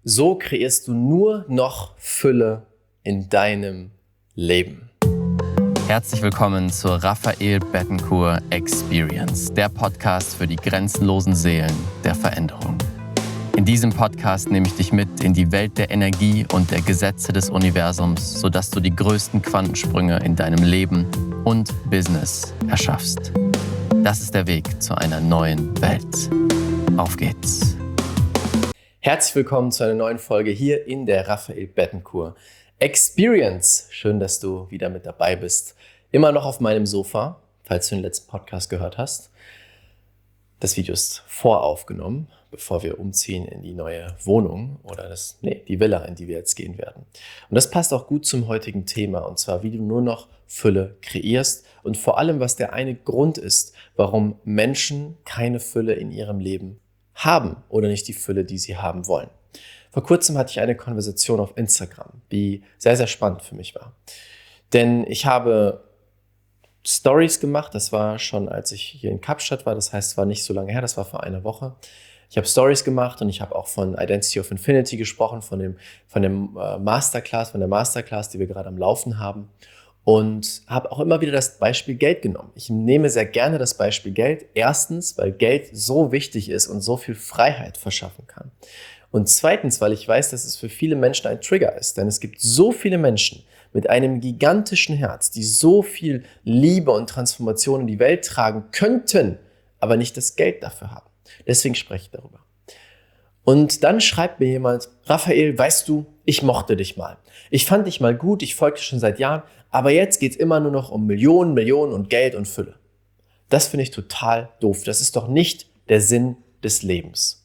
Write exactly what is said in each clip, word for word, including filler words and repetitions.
So kreierst du nur noch Fülle in deinem Leben. Herzlich willkommen zur Raphael Bettencourt Experience, der Podcast für die grenzenlosen Seelen der Veränderung. In diesem Podcast nehme ich dich mit in die Welt der Energie und der Gesetze des Universums, sodass du die größten Quantensprünge in deinem Leben und Business erschaffst. Das ist der Weg zu einer neuen Welt. Auf geht's! Herzlich willkommen zu einer neuen Folge hier in der Raphael Bettencourt Experience. Schön, dass du wieder mit dabei bist. Immer noch auf meinem Sofa, falls du den letzten Podcast gehört hast. Das Video ist voraufgenommen, bevor wir umziehen in die neue Wohnung oder das, nee, die Villa, in die wir jetzt gehen werden. Und das passt auch gut zum heutigen Thema, und zwar, wie du nur noch Fülle kreierst und vor allem, was der eine Grund ist, warum Menschen keine Fülle in ihrem Leben haben oder nicht die Fülle, die sie haben wollen. Vor kurzem hatte ich eine Konversation auf Instagram, die sehr, sehr spannend für mich war. Denn ich habe Stories gemacht, das war schon, als ich hier in Kapstadt war, das heißt, es war nicht so lange her, das war vor einer Woche. Ich habe Stories gemacht und ich habe auch von Identity of Infinity gesprochen, von dem, von dem äh, Masterclass, von der Masterclass, die wir gerade am Laufen haben. Und habe auch immer wieder das Beispiel Geld genommen. Ich nehme sehr gerne das Beispiel Geld. Erstens, weil Geld so wichtig ist und so viel Freiheit verschaffen kann. Und zweitens, weil ich weiß, dass es für viele Menschen ein Trigger ist. Denn es gibt so viele Menschen mit einem gigantischen Herz, die so viel Liebe und Transformation in die Welt tragen könnten, aber nicht das Geld dafür haben. Deswegen spreche ich darüber. Und dann schreibt mir jemand: Raphael, weißt du, ich mochte dich mal. Ich fand dich mal gut, ich folge dir schon seit Jahren, aber jetzt geht es immer nur noch um Millionen, Millionen und Geld und Fülle. Das finde ich total doof. Das ist doch nicht der Sinn des Lebens.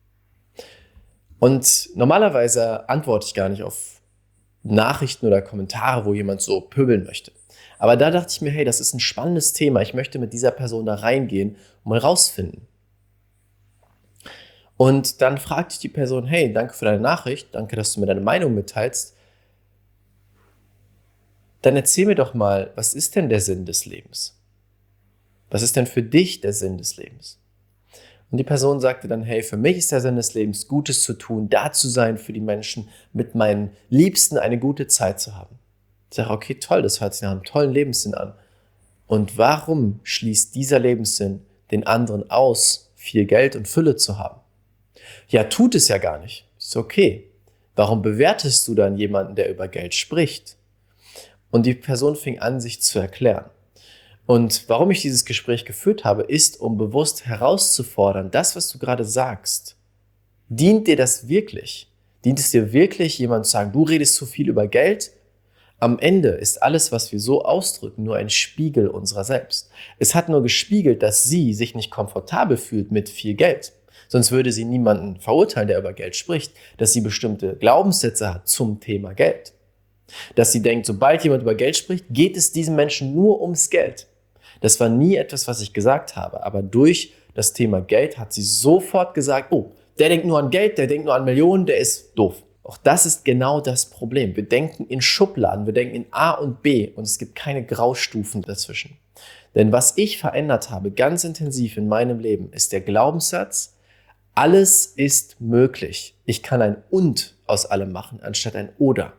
Und normalerweise antworte ich gar nicht auf Nachrichten oder Kommentare, wo jemand so pöbeln möchte. Aber da dachte ich mir, hey, das ist ein spannendes Thema. Ich möchte mit dieser Person da reingehen und mal rausfinden. Und dann fragte ich die Person: hey, danke für deine Nachricht, danke, dass du mir deine Meinung mitteilst. Dann erzähl mir doch mal, was ist denn der Sinn des Lebens? Was ist denn für dich der Sinn des Lebens? Und die Person sagte dann: hey, für mich ist der Sinn des Lebens, Gutes zu tun, da zu sein für die Menschen, mit meinen Liebsten eine gute Zeit zu haben. Ich sage: okay, toll, das hört sich nach einem tollen Lebenssinn an. Und warum schließt dieser Lebenssinn den anderen aus, viel Geld und Fülle zu haben? Ja, tut es ja gar nicht. Ist okay. Warum bewertest du dann jemanden, der über Geld spricht? Und die Person fing an, sich zu erklären. Und warum ich dieses Gespräch geführt habe, ist, um bewusst herauszufordern, das, was du gerade sagst, dient dir das wirklich? Dient es dir wirklich, jemand zu sagen, du redest zu viel über Geld? Am Ende ist alles, was wir so ausdrücken, nur ein Spiegel unserer selbst. Es hat nur gespiegelt, dass sie sich nicht komfortabel fühlt mit viel Geld. Sonst würde sie niemanden verurteilen, der über Geld spricht, dass sie bestimmte Glaubenssätze hat zum Thema Geld. Dass sie denkt, sobald jemand über Geld spricht, geht es diesem Menschen nur ums Geld. Das war nie etwas, was ich gesagt habe, aber durch das Thema Geld hat sie sofort gesagt: oh, der denkt nur an Geld, der denkt nur an Millionen, der ist doof. Auch das ist genau das Problem. Wir denken in Schubladen, wir denken in A und B und es gibt keine Graustufen dazwischen. Denn was ich verändert habe, ganz intensiv in meinem Leben, ist der Glaubenssatz: alles ist möglich. Ich kann ein Und aus allem machen, anstatt ein Oder.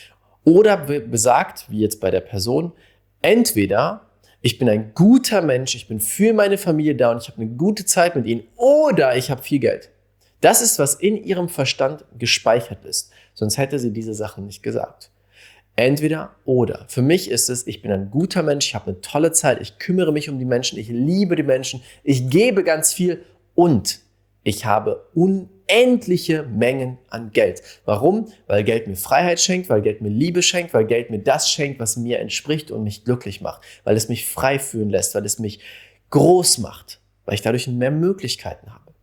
Oder besagt, wie jetzt bei der Person, entweder ich bin ein guter Mensch, ich bin für meine Familie da und ich habe eine gute Zeit mit ihnen, oder ich habe viel Geld. Das ist, was in ihrem Verstand gespeichert ist. Sonst hätte sie diese Sachen nicht gesagt. Entweder oder. Für mich ist es, ich bin ein guter Mensch, ich habe eine tolle Zeit, ich kümmere mich um die Menschen, ich liebe die Menschen, ich gebe ganz viel und ich habe unendliche Mengen an Geld. Warum? Weil Geld mir Freiheit schenkt, weil Geld mir Liebe schenkt, weil Geld mir das schenkt, was mir entspricht und mich glücklich macht. Weil es mich frei fühlen lässt, weil es mich groß macht, weil ich dadurch mehr Möglichkeiten habe.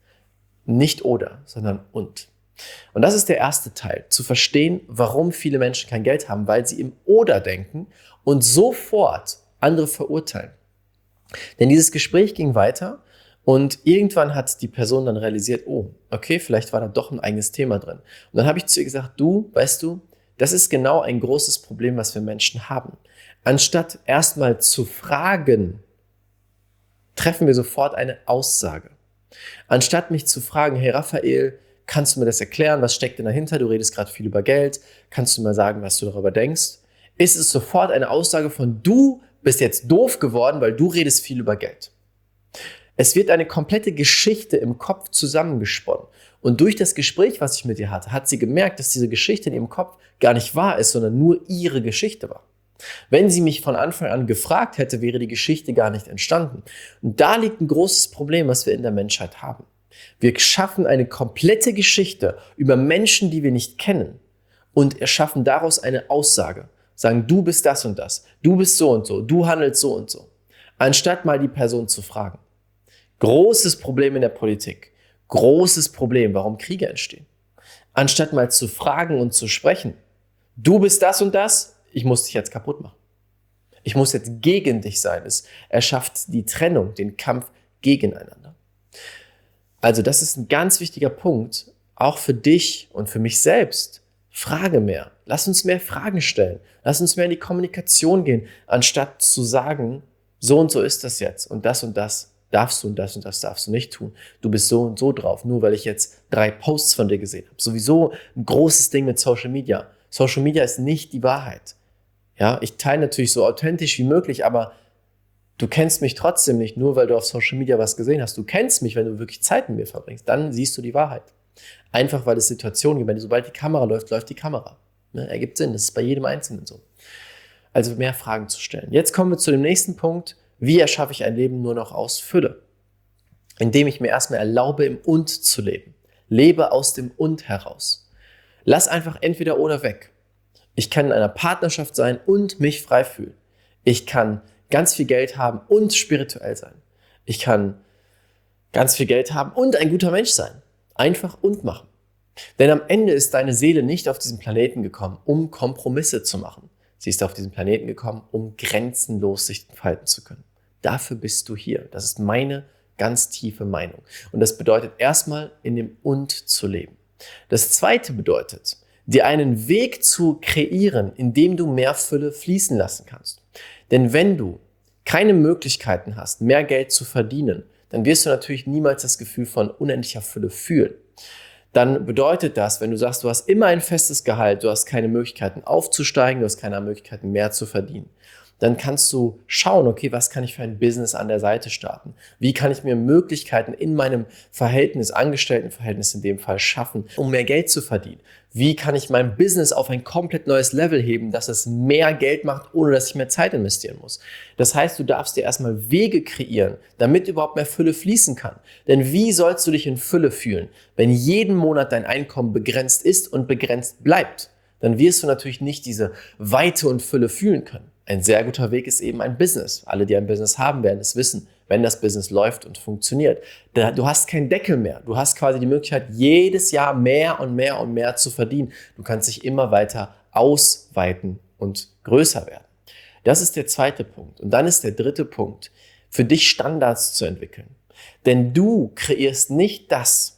Nicht oder, sondern und. Und das ist der erste Teil, zu verstehen, warum viele Menschen kein Geld haben, weil sie im Oder denken und sofort andere verurteilen. Denn dieses Gespräch ging weiter. Und irgendwann hat die Person dann realisiert, oh, okay, vielleicht war da doch ein eigenes Thema drin. Und dann habe ich zu ihr gesagt: du, weißt du, das ist genau ein großes Problem, was wir Menschen haben. Anstatt erstmal zu fragen, treffen wir sofort eine Aussage. Anstatt mich zu fragen: hey Raphael, Kannst du mir das erklären? Was steckt denn dahinter? Du redest gerade viel über Geld. Kannst du mal sagen, was du darüber denkst? Ist es sofort eine Aussage von, du bist jetzt doof geworden, weil du redest viel über Geld. Es wird eine komplette Geschichte im Kopf zusammengesponnen. Und durch das Gespräch, was ich mit ihr hatte, hat sie gemerkt, dass diese Geschichte in ihrem Kopf gar nicht wahr ist, sondern nur ihre Geschichte war. Wenn sie mich von Anfang an gefragt hätte, wäre die Geschichte gar nicht entstanden. Und da liegt ein großes Problem, was wir in der Menschheit haben. Wir schaffen eine komplette Geschichte über Menschen, die wir nicht kennen, und erschaffen daraus eine Aussage. Sagen, du bist das und das, du bist so und so, du handelst so und so. Anstatt mal die Person zu fragen. Großes Problem in der Politik. Großes Problem, warum Kriege entstehen. Anstatt mal zu fragen und zu sprechen. Du bist das und das, ich muss dich jetzt kaputt machen. Ich muss jetzt gegen dich sein. Es erschafft die Trennung, den Kampf gegeneinander. Also das ist ein ganz wichtiger Punkt, auch für dich und für mich selbst. Frage mehr. Lass uns mehr Fragen stellen. Lass uns mehr in die Kommunikation gehen, anstatt zu sagen, so und so ist das jetzt und das und das darfst du und das und das darfst du nicht tun. Du bist so und so drauf, nur weil ich jetzt drei Posts von dir gesehen habe. Sowieso ein großes Ding mit Social Media. Social Media ist nicht die Wahrheit. Ja, ich teile natürlich so authentisch wie möglich, aber du kennst mich trotzdem nicht, nur weil du auf Social Media was gesehen hast. Du kennst mich, wenn du wirklich Zeit mit mir verbringst. Dann siehst du die Wahrheit. Einfach, weil es Situationen gibt. Wenn sobald die Kamera läuft, läuft die Kamera. Ne, ergibt Sinn. Das ist bei jedem Einzelnen so. Also mehr Fragen zu stellen. Jetzt kommen wir zu dem nächsten Punkt. Wie erschaffe ich ein Leben nur noch aus Fülle? Indem ich mir erstmal erlaube, im Und zu leben. Lebe aus dem Und heraus. Lass einfach entweder oder weg. Ich kann in einer Partnerschaft sein und mich frei fühlen. Ich kann ganz viel Geld haben und spirituell sein. Ich kann ganz viel Geld haben und ein guter Mensch sein. Einfach und machen. Denn am Ende ist deine Seele nicht auf diesen Planeten gekommen, um Kompromisse zu machen. Sie ist auf diesen Planeten gekommen, um grenzenlos sich entfalten zu können. Dafür bist du hier. Das ist meine ganz tiefe Meinung. Und das bedeutet erstmal, in dem Und zu leben. Das Zweite bedeutet, dir einen Weg zu kreieren, in dem du mehr Fülle fließen lassen kannst. Denn wenn du keine Möglichkeiten hast, mehr Geld zu verdienen, dann wirst du natürlich niemals das Gefühl von unendlicher Fülle fühlen. Dann bedeutet das, wenn du sagst, du hast immer ein festes Gehalt, du hast keine Möglichkeiten aufzusteigen, du hast keine Möglichkeiten mehr zu verdienen, dann kannst du schauen, okay, was kann ich für ein Business an der Seite starten? Wie kann ich mir Möglichkeiten in meinem Verhältnis, Angestelltenverhältnis in dem Fall schaffen, um mehr Geld zu verdienen? Wie kann ich mein Business auf ein komplett neues Level heben, dass es mehr Geld macht, ohne dass ich mehr Zeit investieren muss? Das heißt, du darfst dir erstmal Wege kreieren, damit überhaupt mehr Fülle fließen kann. Denn wie sollst du dich in Fülle fühlen, wenn jeden Monat dein Einkommen begrenzt ist und begrenzt bleibt? Dann wirst du natürlich nicht diese Weite und Fülle fühlen können. Ein sehr guter Weg ist eben ein Business. Alle, die ein Business haben, werden es wissen, wenn das Business läuft und funktioniert. Du hast keinen Deckel mehr. Du hast quasi die Möglichkeit, jedes Jahr mehr und mehr und mehr zu verdienen. Du kannst dich immer weiter ausweiten und größer werden. Das ist der zweite Punkt. Und dann ist der dritte Punkt, für dich Standards zu entwickeln. Denn du kreierst nicht das,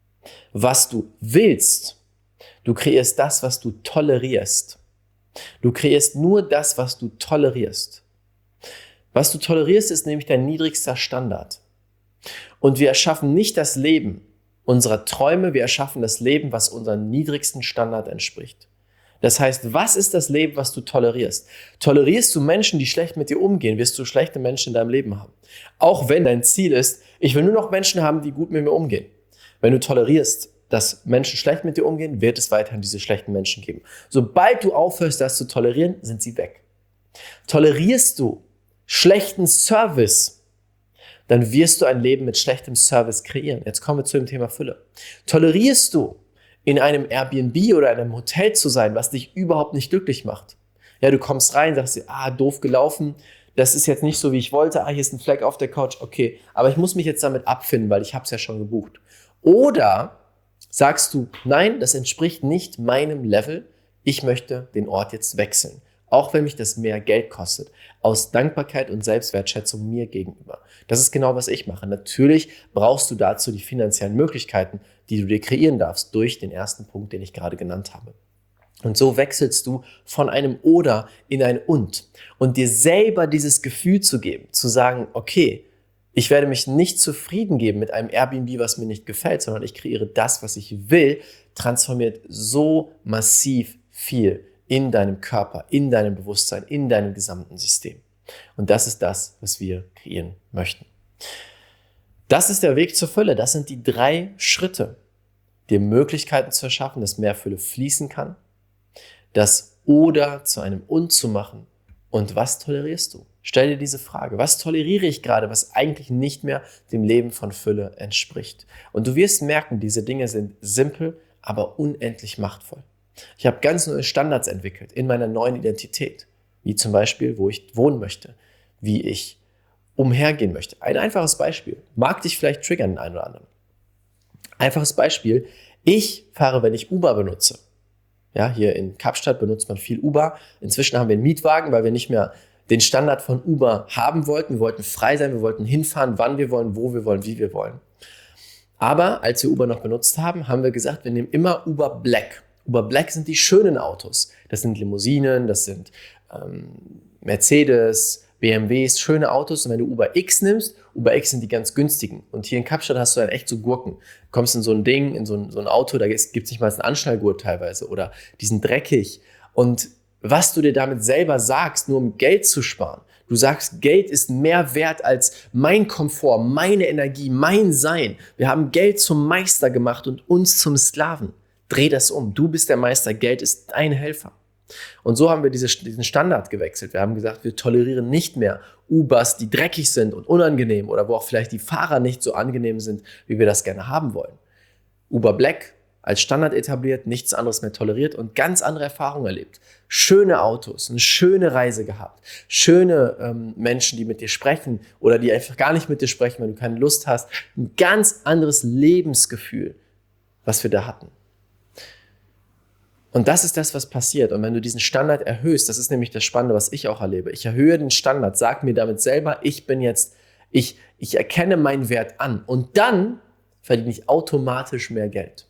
was du willst. Du kreierst das, was du tolerierst. Du kreierst nur das, was du tolerierst. Was du tolerierst, ist nämlich dein niedrigster Standard. Und wir erschaffen nicht das Leben unserer Träume, wir erschaffen das Leben, was unserem niedrigsten Standard entspricht. Das heißt, was ist das Leben, was du tolerierst? Tolerierst du Menschen, die schlecht mit dir umgehen, wirst du schlechte Menschen in deinem Leben haben. Auch wenn dein Ziel ist, ich will nur noch Menschen haben, die gut mit mir umgehen. Wenn du tolerierst, dass Menschen schlecht mit dir umgehen, wird es weiterhin diese schlechten Menschen geben. Sobald du aufhörst, das zu tolerieren, sind sie weg. Tolerierst du schlechten Service, dann wirst du ein Leben mit schlechtem Service kreieren. Jetzt kommen wir zu dem Thema Fülle. Tolerierst du, in einem Airbnb oder einem Hotel zu sein, was dich überhaupt nicht glücklich macht? Ja, du kommst rein, sagst dir, ah, doof gelaufen, das ist jetzt nicht so, wie ich wollte, ah, hier ist ein Fleck auf der Couch, okay, aber ich muss mich jetzt damit abfinden, weil ich habe es ja schon gebucht. Oder sagst du, nein, das entspricht nicht meinem Level, ich möchte den Ort jetzt wechseln. Auch wenn mich das mehr Geld kostet. Aus Dankbarkeit und Selbstwertschätzung mir gegenüber. Das ist genau, was ich mache. Natürlich brauchst du dazu die finanziellen Möglichkeiten, die du dir kreieren darfst, durch den ersten Punkt, den ich gerade genannt habe. Und so wechselst du von einem Oder in ein Und. Und dir selber dieses Gefühl zu geben, zu sagen, okay, Ich werde mich nicht zufrieden geben mit einem Airbnb, was mir nicht gefällt, sondern ich kreiere das, was ich will, transformiert so massiv viel in deinem Körper, in deinem Bewusstsein, in deinem gesamten System. Und das ist das, was wir kreieren möchten. Das ist der Weg zur Fülle. Das sind die drei Schritte, dir Möglichkeiten zu erschaffen, dass mehr Fülle fließen kann, das Oder zu einem Und zu machen. Und was tolerierst du? Stell dir diese Frage. Was toleriere ich gerade, was eigentlich nicht mehr dem Leben von Fülle entspricht? Und du wirst merken, diese Dinge sind simpel, aber unendlich machtvoll. Ich habe ganz neue Standards entwickelt in meiner neuen Identität. Wie zum Beispiel, wo ich wohnen möchte, wie ich umhergehen möchte. Ein einfaches Beispiel. Mag dich vielleicht triggern, den einen oder anderen. Einfaches Beispiel. Ich fahre, wenn ich Uber benutze. Ja, hier in Kapstadt benutzt man viel Uber. Inzwischen haben wir einen Mietwagen, weil wir nicht mehr den Standard von Uber haben wollten. Wir wollten frei sein, wir wollten hinfahren, wann wir wollen, wo wir wollen, wie wir wollen. Aber als wir Uber noch benutzt haben, haben wir gesagt, wir nehmen immer Uber Black. Uber Black sind die schönen Autos. Das sind Limousinen, das sind ähm, Mercedes, B M Ws, schöne Autos. Und wenn du Uber X nimmst, Uber X sind die ganz günstigen. Und hier in Kapstadt hast du dann echt so Gurken. Du kommst in so ein Ding, in so ein, so ein Auto, da gibt es nicht mal einen Anschnallgurt teilweise. Oder die sind dreckig. Und was du dir damit selber sagst, nur um Geld zu sparen. Du sagst, Geld ist mehr wert als mein Komfort, meine Energie, mein Sein. Wir haben Geld zum Meister gemacht und uns zum Sklaven. Dreh das um. Du bist der Meister, Geld ist dein Helfer. Und so haben wir diese, diesen Standard gewechselt. Wir haben gesagt, wir tolerieren nicht mehr Ubers, die dreckig sind und unangenehm oder wo auch vielleicht die Fahrer nicht so angenehm sind, wie wir das gerne haben wollen. Uber Black als Standard etabliert, nichts anderes mehr toleriert und ganz andere Erfahrungen erlebt. Schöne Autos, eine schöne Reise gehabt, schöne ähm, Menschen, die mit dir sprechen oder die einfach gar nicht mit dir sprechen, wenn du keine Lust hast. Ein ganz anderes Lebensgefühl, was wir da hatten. Und das ist das, was passiert. Und wenn du diesen Standard erhöhst, das ist nämlich das Spannende, was ich auch erlebe. Ich erhöhe den Standard, sag mir damit selber, ich bin jetzt, ich, ich erkenne meinen Wert an. Und dann verdiene ich automatisch mehr Geld.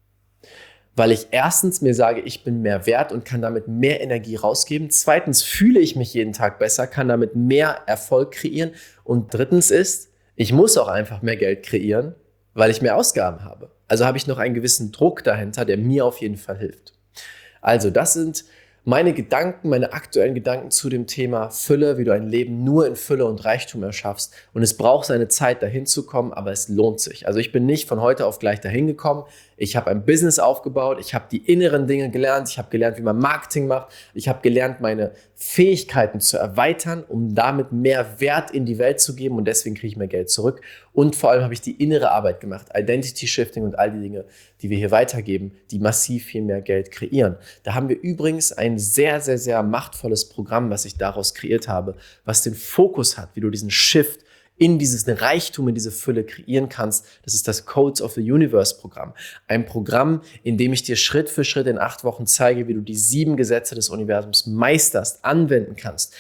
Weil ich erstens mir sage, ich bin mehr wert und kann damit mehr Energie rausgeben. Zweitens fühle ich mich jeden Tag besser, kann damit mehr Erfolg kreieren. Und drittens ist, ich muss auch einfach mehr Geld kreieren, weil ich mehr Ausgaben habe. Also habe ich noch einen gewissen Druck dahinter, der mir auf jeden Fall hilft. Also das sind meine Gedanken, meine aktuellen Gedanken zu dem Thema Fülle, wie du ein Leben nur in Fülle und Reichtum erschaffst. Und es braucht seine Zeit, dahin zu kommen, aber es lohnt sich. Also ich bin nicht von heute auf gleich dahin gekommen. Ich habe ein Business aufgebaut, ich habe die inneren Dinge gelernt, ich habe gelernt, wie man Marketing macht, ich habe gelernt, meine Fähigkeiten zu erweitern, um damit mehr Wert in die Welt zu geben und deswegen kriege ich mehr Geld zurück. Und vor allem habe ich die innere Arbeit gemacht, Identity Shifting und all die Dinge, die wir hier weitergeben, die massiv viel mehr Geld kreieren. Da haben wir übrigens ein sehr, sehr, sehr machtvolles Programm, was ich daraus kreiert habe, was den Fokus hat, wie du diesen Shift in dieses Reichtum, in diese Fülle kreieren kannst. Das ist das Codes of the Universe Programm. Ein Programm, in dem ich dir Schritt für Schritt in acht Wochen zeige, wie du die sieben Gesetze des Universums meisterst, anwenden kannst,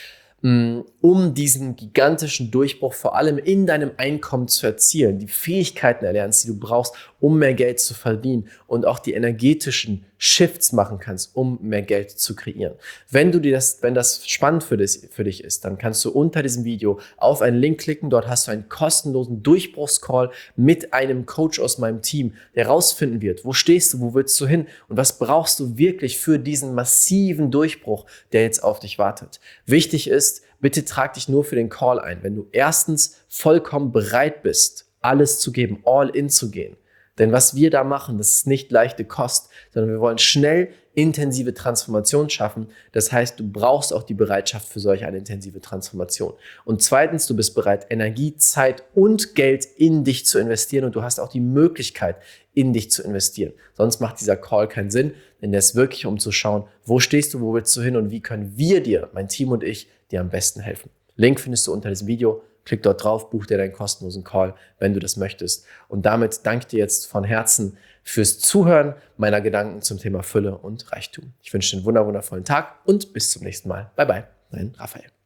um diesen gigantischen Durchbruch vor allem in deinem Einkommen zu erzielen, die Fähigkeiten erlernst, die du brauchst, um mehr Geld zu verdienen und auch die energetischen Shifts machen kannst, um mehr Geld zu kreieren. Wenn du dir das, wenn das spannend für dich, für dich ist, dann kannst du unter diesem Video auf einen Link klicken. Dort hast du einen kostenlosen Durchbruchscall mit einem Coach aus meinem Team, der rausfinden wird, wo stehst du, wo willst du hin und was brauchst du wirklich für diesen massiven Durchbruch, der jetzt auf dich wartet. Wichtig ist, bitte trag dich nur für den Call ein, wenn du erstens vollkommen bereit bist, alles zu geben, all in zu gehen. Denn was wir da machen, das ist nicht leichte Kost, sondern wir wollen schnell intensive Transformation schaffen. Das heißt, du brauchst auch die Bereitschaft für solch eine intensive Transformation. Und zweitens, du bist bereit, Energie, Zeit und Geld in dich zu investieren und du hast auch die Möglichkeit, in dich zu investieren. Sonst macht dieser Call keinen Sinn, denn der ist wirklich, um zu schauen, wo stehst du, wo willst du hin und wie können wir dir, mein Team und ich, dir am besten helfen. Link findest du unter diesem Video. Klick dort drauf, buch dir deinen kostenlosen Call, wenn du das möchtest. Und damit danke ich dir jetzt von Herzen fürs Zuhören meiner Gedanken zum Thema Fülle und Reichtum. Ich wünsche dir einen wundervollen Tag und bis zum nächsten Mal. Bye bye, dein Raphael.